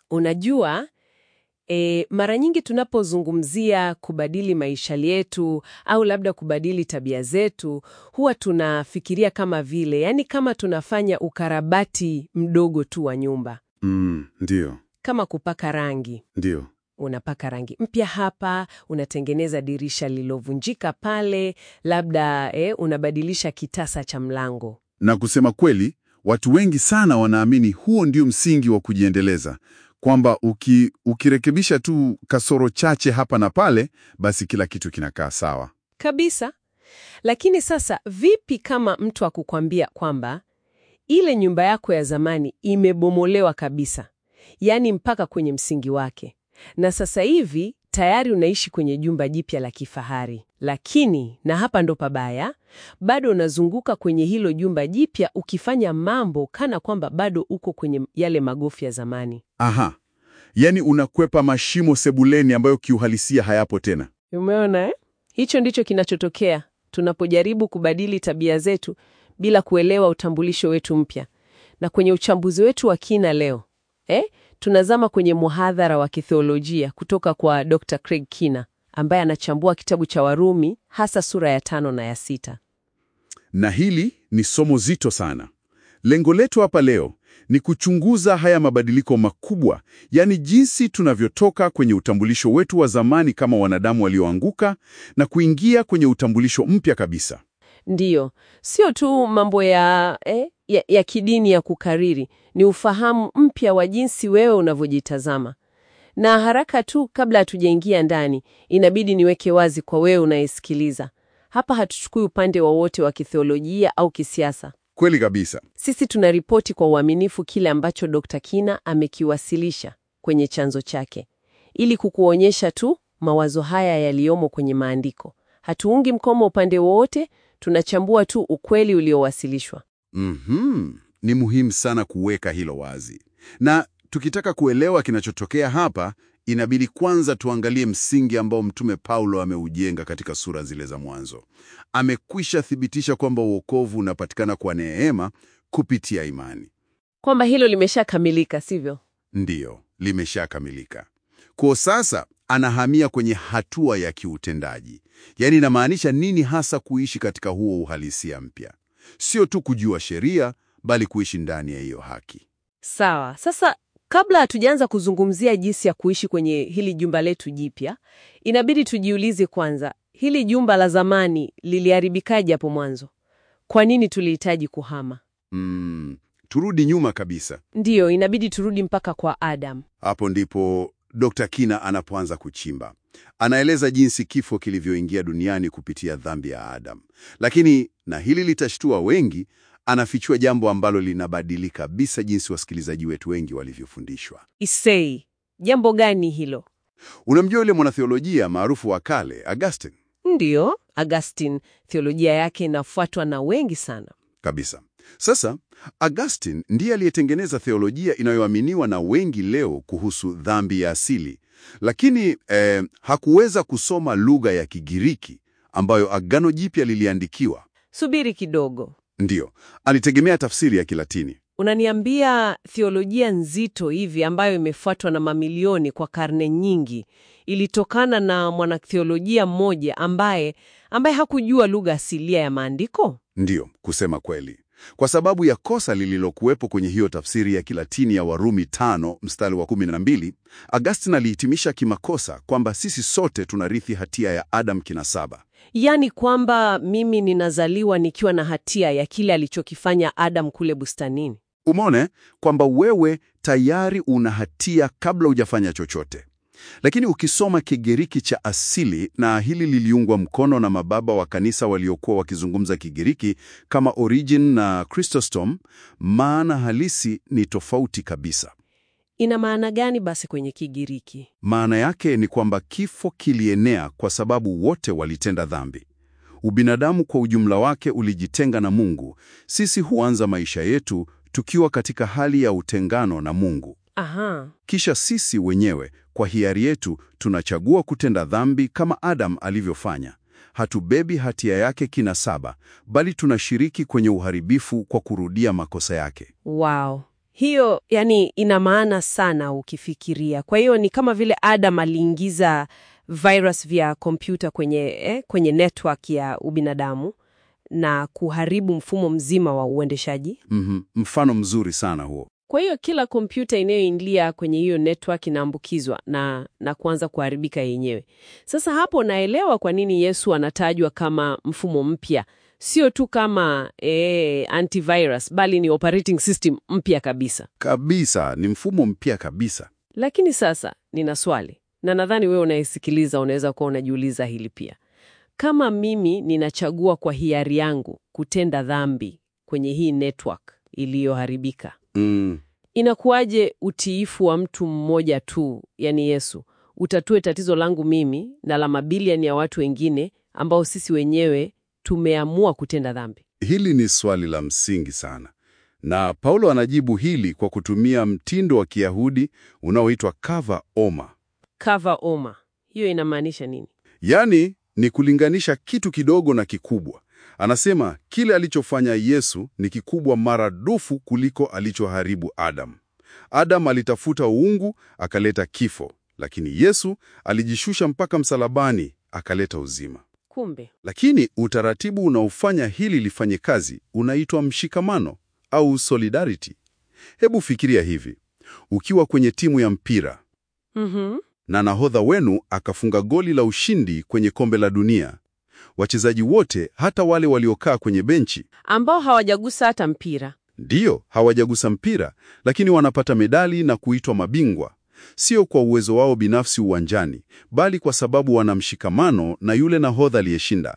Unajua, mara nyingi tunapozungumzia kubadili maisha yetu au labda kubadili tabia zetu, huwa tunafikiria kama vile, yani kama tunafanya ukarabati mdogo tu wa nyumba. Ndio. Kama kupaka rangi. Ndio. Unapaka rangi mpya hapa, unatengeneza dirisha lilovunjika pale, labda unabadilisha kitasa cha mlango. Na kusema kweli, watu wengi sana wanaamini huo ndio msingi wa kujiendeleza, kwamba ukirekebisha tu kasoro chache hapa na pale, basi kila kitu kinakaa sawa. Kabisa. Lakini sasa vipi kama mtu akukwambia kwamba ile nyumba yako ya zamani imebomolewa kabisa, yani mpaka kwenye msingi wake, na sasa hivi tayari unaishi kwenye jumba jipya la kifahari, lakini, na hapa ndo pabaya, bado unazunguka kwenye hilo jumba jipya ukifanya mambo kana kwamba bado uko kwenye yale magofu ya zamani. Aha, yani unakwepa mashimo sebuleni ambayo kiuhalisia hayapo tena. Umeona? Hicho ndicho kinachotokea tunapojaribu kubadili tabia zetu bila kuelewa utambulisho wetu mpya. Na kwenye uchambuzi wetu wa kina leo, tunazama kwenye muhadhara wa kitheolojia kutoka kwa Dr. Craig Keener, ambaye anachambua kitabu cha Warumi, hasa sura ya 5 na ya 6. Na hili ni somo zito sana. Lengo letu hapa leo ni kuchunguza haya mabadiliko makubwa, yani jinsi tunavyotoka kwenye utambulisho wetu wa zamani kama wanadamu walioanguka na kuingia kwenye utambulisho mpya kabisa. Ndiyo, sio tu mambo ya kidini ya kukariri, ni ufahamu mpya wa jinsi wewe unavyojitazama. Na haraka tu kabla hatujaingia ndani, inabidi niweke wazi kwa wewe unayesikiliza. Hapa hatuchukui upande wowote wa kitheolojia au kisiasa. Kweli kabisa. Sisi tunaripoti kwa uaminifu kile ambacho Dr. Keener amekiwasilisha kwenye chanzo chake, ili kukuonyesha tu mawazo haya yaliyomo kwenye maandiko. Hatuungi mkono upande wowote, tunachambua tu ukweli uliowasilishwa. Ni muhimu sana kuweka hilo wazi. Na tukitaka kuelewa kinachotokea hapa, inabidi kwanza tuangalie msingi ambao Mtume Paulo ameujenga katika sura zile za mwanzo. Amekwisha thibitisha kwamba wokovu unapatikana kwa neema kupitia imani. Kwamba hilo limeshakamilika, sivyo? Ndiyo, limeshakamilika. Kwa sasa anahamia kwenye hatua ya kiutendaji. Yaani inamaanisha nini hasa kuishi katika huo uhalisia mpya. Sio tu kujua sheria, bali kuishi ndani ya hiyo haki. Sawa. Sasa kabla hatujaanza kuzungumzia jinsi ya kuishi kwenye hili jumba letu jipya, inabidi tujiulize kwanza, hili jumba la zamani liliharibikaje hapo mwanzo? Kwa nini tulihitaji kuhama? Turudi nyuma kabisa. Ndiyo, inabidi turudi mpaka kwa Adam. Hapo ndipo Dr. Keener anapoanza kuchimba. Anaeleza jinsi kifo kilivyoingia duniani kupitia dhambi ya Adam. Lakini, na hili litashtua wengi, anafichua jambo ambalo linabadili kabisa jinsi wasikilizaji wetu wengi walivyofundishwa. Isei, jambo gani hilo? Unamjua yule mwanatheolojia maarufu wa kale, Augustine? Ndiyo, Augustine. Theolojia yake inafuatwa na wengi sana. Kabisa. Sasa, Augustine ndiye aliyetengeneza theolojia inayoaminiwa na wengi leo kuhusu dhambi ya asili. Lakini hakuweza kusoma lugha ya Kigiriki ambayo Agano Jipya liliandikiwa. Subiri kidogo. Ndiyo, alitegemea tafsiri ya Kilatini. Unaniambia theolojia nzito hivi ambayo imefuatwa na mamilioni kwa karne nyingi ilitokana na mwanatheolojia mmoja ambaye hakujua lugha asilia ya maandiko? Ndiyo, kusema kweli. Kwa sababu ya kosa lililokuwepo kwenye hiyo tafsiri ya Kilatini ya Warumi 5 mstari wa 12, Augustine alihitimisha kimakosa kwamba sisi sote tunarithi hatia ya Adam kinasaba. Yaani kwamba mimi ninazaliwa nikiwa na hatia ya kile alichokifanya Adam kule bustanini. Umeona kwamba wewe tayari una hatia kabla hujafanya chochote. Lakini ukisoma Kigiriki cha asili, na hili liliungwa mkono na mababa wa kanisa waliokuwa wakizungumza Kigiriki kama Origen na Chrysostom, maana halisi ni tofauti kabisa. Ina maana gani basi kwenye Kigiriki? Maana yake ni kwamba kifo kilienea kwa sababu wote walitenda dhambi. Ubinadamu kwa ujumla wake ulijitenga na Mungu. Sisi huanza maisha yetu tukiwa katika hali ya utengano na Mungu. Aha. Kisha sisi wenyewe kwa hiari yetu tunachagua kutenda dhambi kama Adam alivyofanya. Hatubebi hatia yake kinasaba, bali tunashiriki kwenye uharibifu kwa kurudia makosa yake. Wow. Hiyo yani ina maana sana ukifikiria. Kwa hiyo ni kama vile Adam aliingiza virus vya kompyuta kwenye network ya ubinadamu na kuharibu mfumo mzima wa uendeshaji. Mfano mzuri sana huo. Kwa hiyo kila kompyuta inayoingia kwenye hiyo network inaambukizwa na kuanza kuharibika yenyewe. Sasa hapo naelewa kwa nini Yesu anatajwa kama mfumo mpya. Sio tu kama antivirus, bali ni operating system mpya kabisa. Kabisa, ni mfumo mpya kabisa. Lakini sasa nina swali, na nadhani wewe unayesikiliza unaweza kuwa unajiuliza hili pia. Kama mimi ninachagua kwa hiari yangu kutenda dhambi kwenye hii network iliyoharibika, inakuwaje utiifu wa mtu mmoja tu, yani Yesu, utatue tatizo langu mimi na la mabilioni ya watu wengine ambao sisi wenyewe tumeamua kutenda dhambi? Hili ni swali la msingi sana. Na Paulo anajibu hili kwa kutumia mtindo wa Kiyahudi unaoitwa kava oma. Kava oma. Hiyo inamaanisha nini? Yaani ni kulinganisha kitu kidogo na kikubwa. Anasema kile alichofanya Yesu ni kikubwa maradufu kuliko alichoharibu Adam. Adam alitafuta uungu, akaleta kifo, lakini Yesu alijishusha mpaka msalabani, akaleta uzima. Kumbe. Lakini utaratibu unaofanya hili lifanye kazi unaitwa mshikamano au solidarity. Hebu fikiria hivi. Ukiwa kwenye timu ya mpira, na nahodha wenu akafunga goli la ushindi kwenye kombe la dunia. Wachezaji wote, hata wale waliokaa kwenye benchi, ambao hawajagusa hata mpira. Ndiyo, hawajagusa mpira, lakini wanapata medali na kuitwa mabingwa. Sio kwa uwezo wao binafsi uwanjani, bali kwa sababu wana mshikamano na yule nahodha aliyeshinda.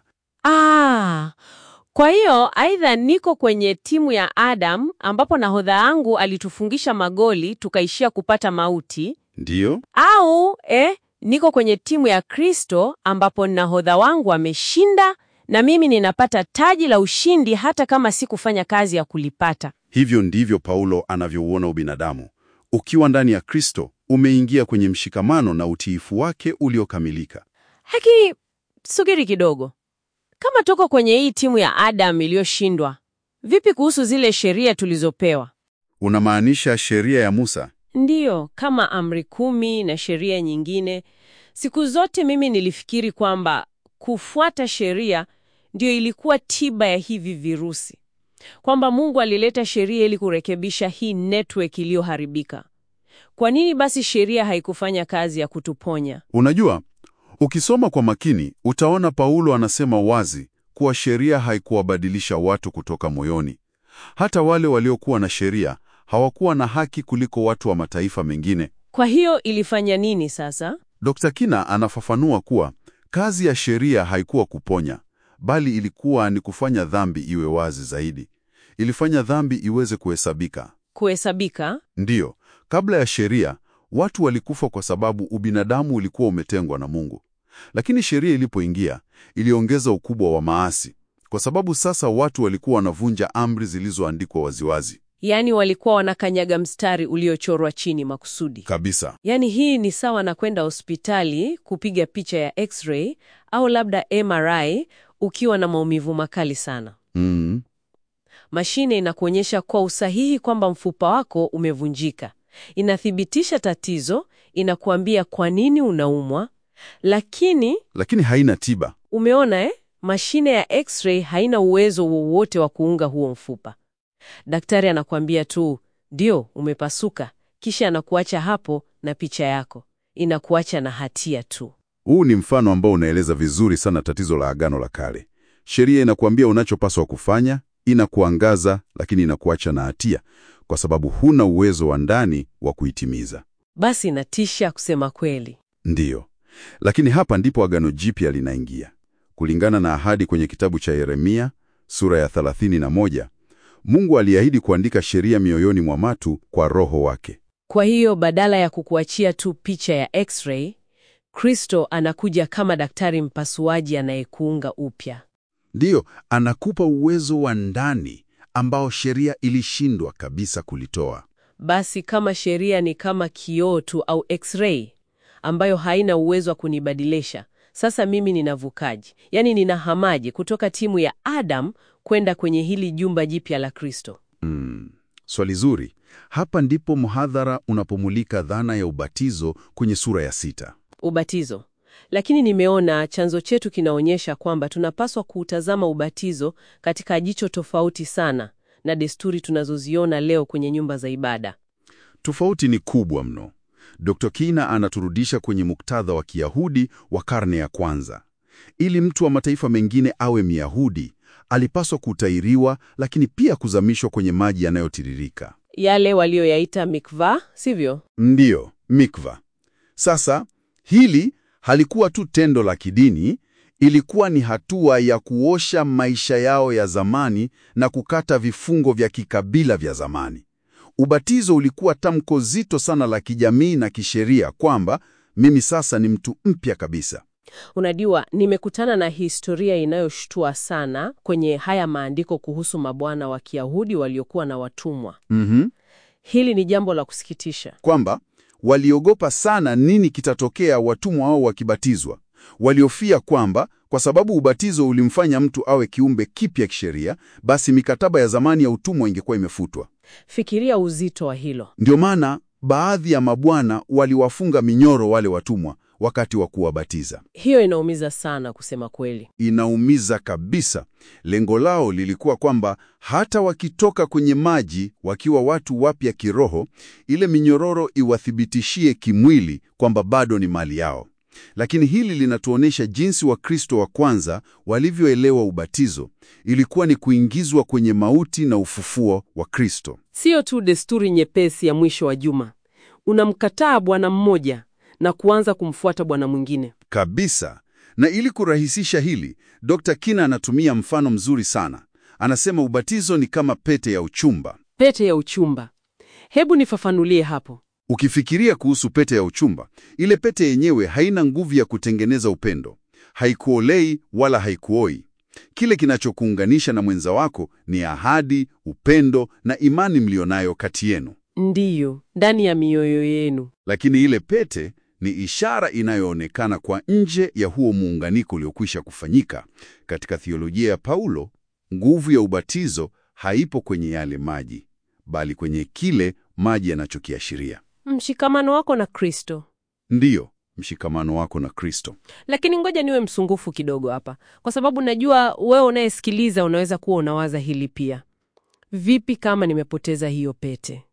Kwa hiyo aidha niko kwenye timu ya Adam ambapo nahodha wangu alitufungisha magoli tukaishia kupata mauti. Ndiyo. Au niko kwenye timu ya Kristo ambapo nahodha wangu ameshinda na mimi ninapata taji la ushindi hata kama sikufanya kazi ya kulipata. Hivyo ndivyo Paulo anavyouona ubinadamu. Ukiwa ndani ya Kristo, umeingia kwenye mshikamano na utiifu wake uliokamilika. Haki, subiri kidogo. Kama tuko kwenye hii timu ya Adam iliyoshindwa, vipi kuhusu zile sheria tulizopewa? Unamaanisha sheria ya Musa? Ndiyo, kama amri 10 na sheria nyingine. Siku zote mimi nilifikiri kwamba kufuata sheria ndio ilikuwa tiba ya hivi virusi. Kwamba Mungu alileta sheria ili kurekebisha hii network iliyoharibika. Kwa nini basi sheria haikufanya kazi ya kutuponya? Unajua, ukisoma kwa makini, utaona Paulo anasema wazi kuwa sheria haikuwabadilisha watu kutoka moyoni. Hata wale waliokuwa na sheria hawakuwa na haki kuliko watu wa mataifa mengine. Kwa hiyo ilifanya nini sasa? Dr. Kina anafafanua kuwa kazi ya sheria haikuwa kuponya, bali ilikuwa ni kufanya dhambi iwe wazi zaidi. Ilifanya dhambi iweze kuhesabika. Kuhesabika? Ndiyo, kabla ya sheria, watu walikufa kwa sababu ubinadamu ulikuwa umetengwa na Mungu. Lakini sheria ilipoingia, iliongeza ukubwa wa maasi, kwa sababu sasa watu walikuwa wanavunja amri zilizoandikwa waziwazi. Yaani walikuwa wanakanyaga mstari uliochorwa chini makusudi. Kabisa. Yaani hii ni sawa na kwenda hospitali kupiga picha ya X-ray au labda MRI ukiwa na maumivu makali sana. Mashine inakuonyesha kwa usahihi kwamba mfupa wako umevunjika. Inathibitisha tatizo, inakuambia kwa nini unaumwa, lakini haina tiba. Umeona Mashine ya X-ray haina uwezo wowote wa kuunga huo mfupa. Daktari anakuambia tu, ndio, umepasuka, kisha anakuacha hapo na picha yako. Inakuacha na hatia tu. Huu ni mfano ambao unaeleza vizuri sana tatizo la Agano la Kale. Sheria inakuambia unachopaswa kufanya, inakuangaza, lakini inakuacha na hatia, kwa sababu huna uwezo wa ndani wa kuitimiza. Basi inatisha kusema kweli. Ndiyo. Lakini hapa ndipo Agano Jipya linaingia. Kulingana na ahadi kwenye kitabu cha Yeremia, sura ya 31, Mungu aliahidi kuandika sheria mioyoni mwa watu kwa Roho wake. Kwa hiyo badala ya kukuachia tu picha ya X-ray, Kristo anakuja kama daktari mpasuaji anayekuunga upya. Ndiyo, anakupa uwezo wa ndani ambao sheria ilishindwa kabisa kulitoa. Basi kama sheria ni kama kioo tu au X-ray ambayo haina uwezo wa kunibadilisha, sasa mimi ninavukaji. Yaani ninahamaji kutoka timu ya Adam kwenda kwenye hili jumba jipya la Kristo. Swali zuri. Hapa ndipo mhadhara unapomulika dhana ya ubatizo kwenye sura ya 6. Ubatizo. Lakini nimeona chanzo chetu kinaonyesha kwamba tunapaswa kuutazama ubatizo katika jicho tofauti sana na desturi tunazoziona leo kwenye nyumba za ibada. Tofauti ni kubwa mno. Dr. Kina anaturudisha kwenye muktadha wa Kiyahudi wa karne ya kwanza. Ili mtu wa mataifa mengine awe Myahudi, alipaswa kutahiriwa, lakini pia kuzamishwa kwenye maji yanayotiririka. Yale walioyaita mikva, sivyo? Ndiyo, mikva. Sasa, hili halikuwa tu tendo la kidini, ilikuwa ni hatua ya kuosha maisha yao ya zamani na kukata vifungo vya kikabila vya zamani. Ubatizo ulikuwa tamko zito sana la kijamii na kisheria kwamba mimi sasa ni mtu mpya kabisa. Unajua, nimekutana na historia inayoshtua sana kwenye haya maandiko kuhusu mabwana wa Kiyahudi waliokuwa na watumwa. Hili ni jambo la kusikitisha. Kwamba waliogopa sana nini kitatokea watumwa wao wakibatizwa. Waliofia kwamba kwa sababu ubatizo ulimfanya mtu awe kiumbe kipya kisheria, basi mikataba ya zamani ya utumwa ingekuwa imefutwa. Fikiria uzito wa hilo. Ndio maana baadhi ya mabwana waliwafunga minyoro wale watumwa wakati wa kuwabatiza. Hiyo inaumiza sana kusema kweli. Inaumiza kabisa. Lengo lao lilikuwa kwamba hata wakitoka kwenye maji wakiwa watu wapya kiroho, ile minyororo iwathibitishie kimwili kwamba bado ni mali yao. Lakini hili linatuonesha jinsi Wakristo wa kwanza walivyoelewa ubatizo. Ilikuwa ni kuingizwa kwenye mauti na ufufuo wa Kristo. Sio tu desturi nyepesi ya mwisho wa juma. Unamkataa bwana mmoja na kuanza kumfuata bwana mwingine. Kabisa. Na ili kurahisisha hili, Dr. Kina anatumia mfano mzuri sana. Anasema ubatizo ni kama pete ya uchumba. Pete ya uchumba. Hebu nifafanulie hapo. Ukifikiria kuhusu pete ya uchumba, ile pete yenyewe haina nguvu ya kutengeneza upendo. Haikuolei wala haikuoi. Kile kinachokuunganisha na mwenza wako ni ahadi, upendo na imani mlionayo kati yenu. Ndiyo, ndani ya mioyo yenu. Lakini ile pete ni ishara inayoonekana kwa nje ya huo muunganiko uliokwisha kufanyika. Katika theolojia ya Paulo, nguvu ya ubatizo haipo kwenye yale maji, bali kwenye kile maji yanachokiashiria. Mshikamano wako na Kristo. Ndiyo, mshikamano wako na Kristo. Lakini ngoja niwe msungufu kidogo hapa, kwa sababu najua wewe unayesikiliza unaweza kuwa unawaza hili pia. Vipi kama nimepoteza hiyo pete?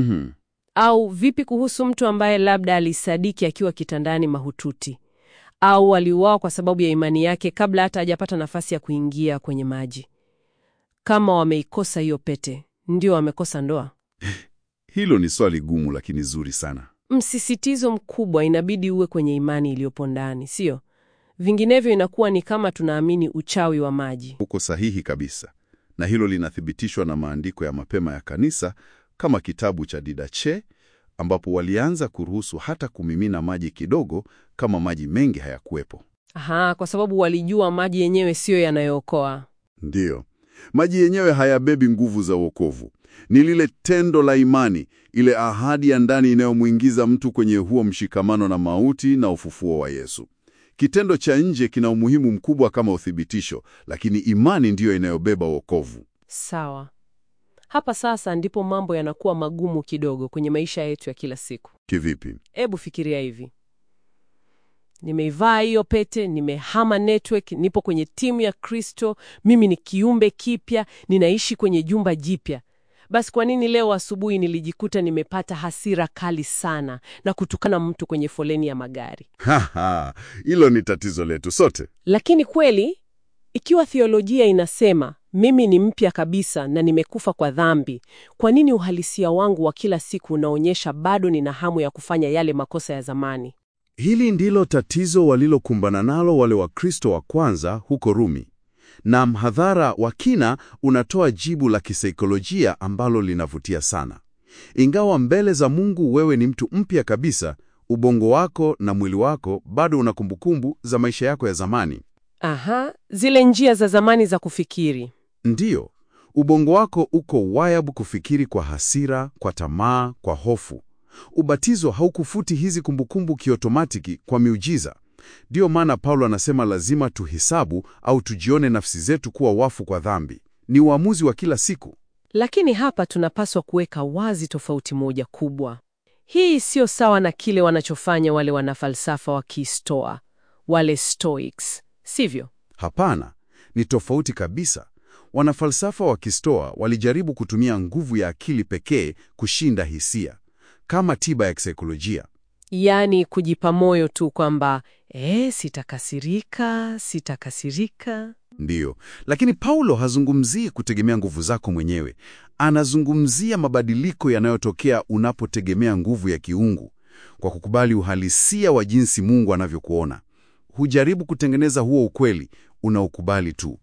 Au vipi kuhusu mtu ambaye labda alisadiki akiwa kitandani mahututi, au aliuawa kwa sababu ya imani yake kabla hata hajapata nafasi ya kuingia kwenye maji? Kama wameikosa hiyo pete, ndio wamekosa ndoa? Hilo ni swali gumu lakini zuri sana. Msisitizo mkubwa inabidi uwe kwenye imani iliyopo ndani, sio? Vinginevyo inakuwa ni kama tunaamini uchawi wa maji. Uko sahihi kabisa. Na hilo linathibitishwa na maandiko ya mapema ya kanisa kama kitabu cha Didache, ambapo walianza kuruhusu hata kumimina maji kidogo kama maji mengi hayakuwepo. Aha, kwa sababu walijua maji yenyewe siyo yanayookoa. Ndiyo. Maji yenyewe hayabebi nguvu za wokovu. Ni lile tendo la imani, ile ahadi ya ndani inayomuingiza mtu kwenye huo mshikamano na mauti na ufufuo wa Yesu. Kitendo cha nje kina umuhimu mkubwa kama uthibitisho, lakini imani ndiyo inayobeba wokovu. Sawa. Hapa sasa ndipo mambo yanakuwa magumu kidogo kwenye maisha yetu ya kila siku. Kivipi? Hebu fikiria hivi. Nimeivaa hiyo pete, nimehama network, nipo kwenye timu ya Kristo, mimi ni kiumbe kipya, ninaishi kwenye jumba jipya. Basi kwa nini leo asubuhi nilijikuta nimepata hasira kali sana na kutukana mtu kwenye foleni ya magari? Hilo ni tatizo letu sote. Lakini kweli, ikiwa theolojia inasema mimi ni mpya kabisa na nimekufa kwa dhambi, kwa nini uhalisia wangu wa kila siku unaonyesha bado nina hamu ya kufanya yale makosa ya zamani? Hili ndilo tatizo walilokumbana nalo wale Wakristo wa kwanza huko Rumi. Na mhadhara wa Kina unatoa jibu la kisaikolojia ambalo linavutia sana. Ingawa mbele za Mungu wewe ni mtu mpya kabisa, ubongo wako na mwili wako bado una kumbukumbu za maisha yako ya zamani. Aha, zile njia za zamani za kufikiri. Ndiyo, ubongo wako uko wired kufikiri kwa hasira, kwa tamaa, kwa hofu. Ubatizo haukufuti hizi kumbukumbu kiotomatiki kwa miujiza. Ndiyo maana Paulo anasema lazima tuhisabu au tujione nafsi zetu kuwa wafu kwa dhambi. Ni uamuzi wa kila siku. Lakini hapa tunapaswa kuweka wazi tofauti moja kubwa. Hii sio sawa na kile wanachofanya wale wanafalsafa wa Kistoa, wale Stoics, sivyo? Hapana, ni tofauti kabisa. Wanafalsafa wa Kistoa walijaribu kutumia nguvu ya akili pekee kushinda hisia, kama tiba ya kisaikolojia. Yaani kujipa moyo tu kwamba sitakasirika. Ndiyo, lakini Paulo hazungumzii kutegemea nguvu zako mwenyewe. Anazungumzia mabadiliko yanayotokea unapotegemea nguvu ya kiungu, kwa kukubali uhalisia wa jinsi Mungu anavyokuona. Hujaribu kutengeneza huo ukweli, unaukubali tu.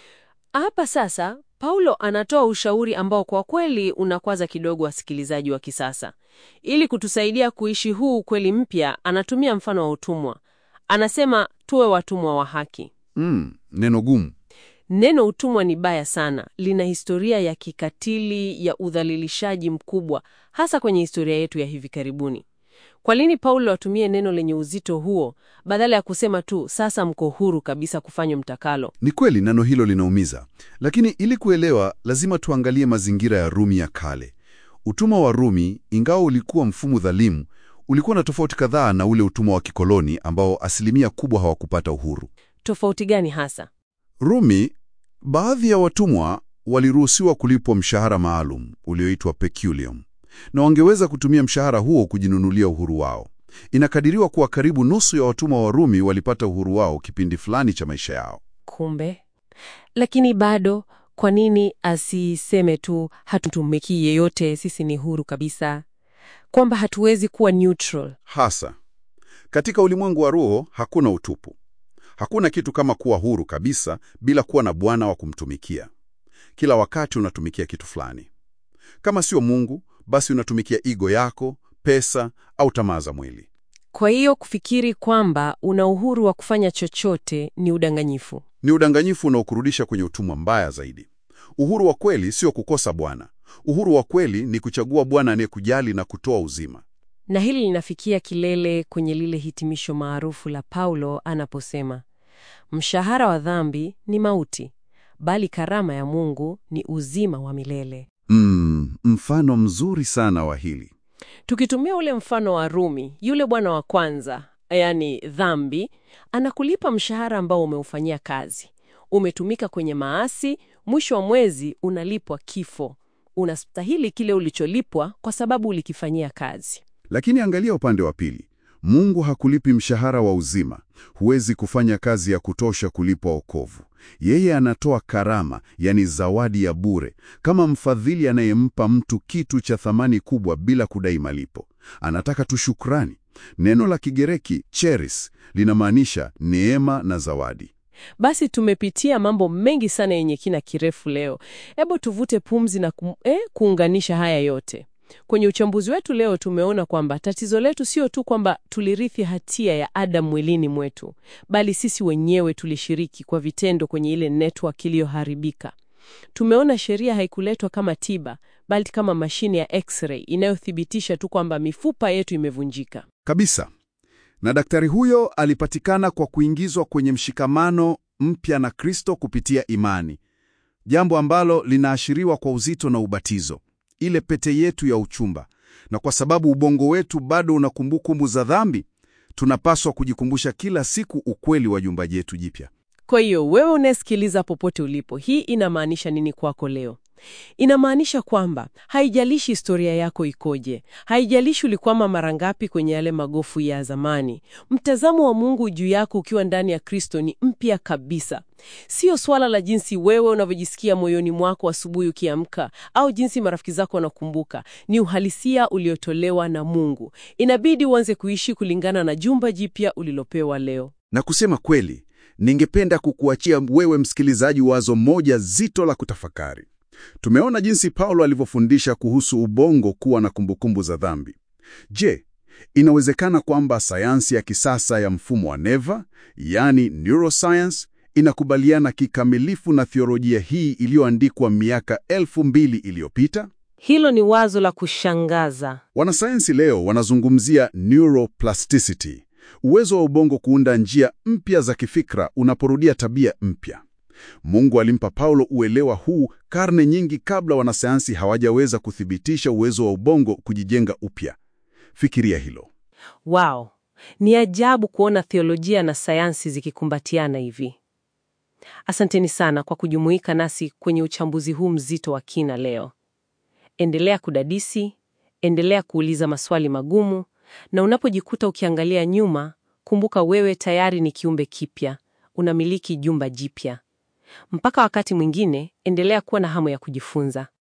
Hapa sasa Paulo anatoa ushauri ambao kwa kweli unakwaza kidogo wasikilizaji wa kisasa. Ili kutusaidia kuishi huu ukweli mpya, anatumia mfano wa utumwa. Anasema tuwe watumwa wa haki. Neno gumu. Neno utumwa ni baya sana. Lina historia ya kikatili, ya udhalilishaji mkubwa, hasa kwenye historia yetu ya hivi karibuni. Kwa nini Paulo atumie neno lenye uzito huo badala ya kusema tu sasa mko huru kabisa kufanya mtakalo? Ni kweli neno hilo linaumiza, lakini ili kuelewa lazima tuangalie mazingira ya Rumi ya kale. Utumwa wa Rumi, ingawa ulikuwa mfumo dhalimu, ulikuwa na tofauti kadhaa na ule utumwa wa kikoloni ambao asilimia kubwa hawakupata uhuru. Tofauti gani hasa? Rumi, baadhi ya watumwa waliruhusiwa kulipwa mshahara maalum ulioitwa peculium, na wangeweza kutumia mshahara huo kujinunulia uhuru wao. Inakadiriwa kuwa karibu nusu ya watumwa wa Rumi walipata uhuru wao kipindi fulani cha maisha yao. Kumbe. Lakini bado, kwa nini asiseme tu hatutumiki yeyote, sisi ni huru kabisa? Kwamba hatuwezi kuwa neutral. Hasa katika ulimwengu wa roho hakuna utupu. Hakuna kitu kama kuwa huru kabisa bila kuwa na bwana wa kumtumikia. Kila wakati unatumikia kitu fulani. Kama sio Mungu, basi unatumikia ego yako, pesa au tamaa za mwili. Kwa hiyo kufikiri kwamba una uhuru wa kufanya chochote ni udanganyifu. Ni udanganyifu unaokurudisha kwenye utumwa mbaya zaidi. Uhuru wa kweli sio kukosa bwana. Uhuru wa kweli ni kuchagua bwana anayekujali na kutoa uzima. Na hili linafikia kilele kwenye lile hitimisho maarufu la Paulo anaposema, mshahara wa dhambi ni mauti, bali karama ya Mungu ni uzima wa milele. Mfano mzuri sana wa hili. Tukitumia ule mfano wa Rumi, yule bwana wa kwanza, yani dhambi, anakulipa mshahara ambao umeufanyia kazi. Umetumika kwenye maasi, mwisho wa mwezi unalipwa kifo. Unastahili kile ulicholipwa kwa sababu ulikifanyia kazi. Lakini angalia upande wa pili. Mungu hakulipi mshahara wa uzima. Huwezi kufanya kazi ya kutosha kulipwa wokovu. Yeye anatoa karama, yani zawadi ya bure, kama mfadhili anayempa mtu kitu cha thamani kubwa bila kudai malipo. Anataka tu shukrani. Neno la Kigereki charis linamaanisha neema na zawadi. Basi tumepitia mambo mengi sana yenye kina kirefu leo. Hebu tuvute pumzi na kuunganisha haya yote. Kwenye uchambuzi wetu leo tumeona kwamba tatizo letu sio tu kwamba tulirithi hatia ya Adam mwilini mwetu, bali sisi wenyewe tulishiriki kwa vitendo kwenye ile network iliyoharibika. Tumeona sheria haikuletwa kama tiba, bali kama mashine ya X-ray inayothibitisha tu kwamba mifupa yetu imevunjika. Kabisa. Na daktari huyo alipatikana kwa kuingizwa kwenye mshikamano mpya na Kristo kupitia imani. Jambo ambalo linaashiriwa kwa uzito na ubatizo, ile pete yetu ya uchumba. Na kwa sababu ubongo wetu bado una kumbukumbu za dhambi, tunapaswa kujikumbusha kila siku ukweli wa jumba yetu jipya. Kwa hiyo wewe unasikiliza popote ulipo, hii inamaanisha nini kwako leo? Inamaanisha kwamba haijalishi historia yako ikoje, haijalishi ulikwama mara ngapi kwenye yale magofu ya zamani, mtazamo wa Mungu juu yako ukiwa ndani ya Kristo ni mpya kabisa. Sio swala la jinsi wewe unavyojisikia moyoni mwako asubuhi ukiamka au jinsi marafiki zako wanakumbuka. Ni uhalisia uliotolewa na Mungu. Inabidi uanze kuishi kulingana na jumba jipya ulilopewa leo. Na kusema kweli, ningependa kukuachia wewe msikilizaji wazo moja zito la kutafakari. Tumeona jinsi Paulo alivyofundisha kuhusu ubongo kuwa na kumbukumbu za dhambi. Je, inawezekana kwamba sayansi ya kisasa ya mfumo wa neva, yani neuroscience, inakubaliana kikamilifu na theolojia hii iliyoandikwa miaka 2000 iliyopita? Hilo ni wazo la kushangaza. Wanasayansi leo wanazungumzia neuroplasticity, uwezo wa ubongo kuunda njia mpya za kifikra unaporudia tabia mpya. Mungu alimpa Paulo uelewa huu karne nyingi kabla wanasayansi hawajaweza kuthibitisha uwezo wa ubongo kujijenga upya. Fikiria hilo. Wow, ni ajabu kuona theolojia na sayansi zikikumbatiana hivi. Asanteni sana kwa kujumuika nasi kwenye uchambuzi huu mzito wa kina leo. Endelea kudadisi, endelea kuuliza maswali magumu, na unapojikuta ukiangalia nyuma, kumbuka wewe tayari ni kiumbe kipya, unamiliki jumba jipya. Mpaka wakati mwingine, endelea kuwa na hamu ya kujifunza.